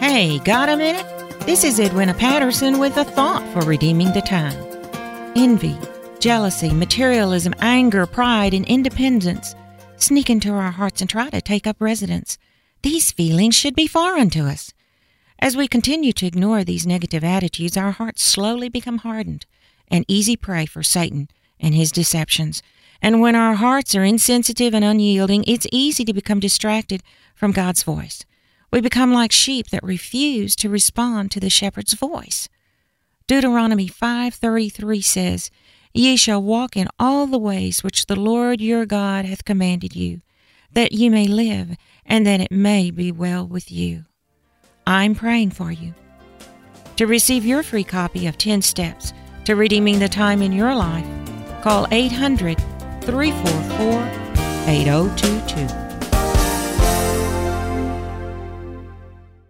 Hey, got a minute? This is Edwina Patterson with a thought for redeeming the time. Envy, jealousy, materialism, anger, pride, and independence sneak into our hearts and try to take up residence. These feelings should be foreign to us. As we continue to ignore these negative attitudes, our hearts slowly become hardened, an easy prey for Satan and his deceptions. And when our hearts are insensitive and unyielding, it's easy to become distracted from God's voice. We become like sheep that refuse to respond to the shepherd's voice. Deuteronomy 5:33 says, Ye shall walk in all the ways which the Lord your God hath commanded you, that ye may live, and that it may be well with you. I'm praying for you. To receive your free copy of 10 Steps to Redeeming the Time in Your Life, call 800-344-8022.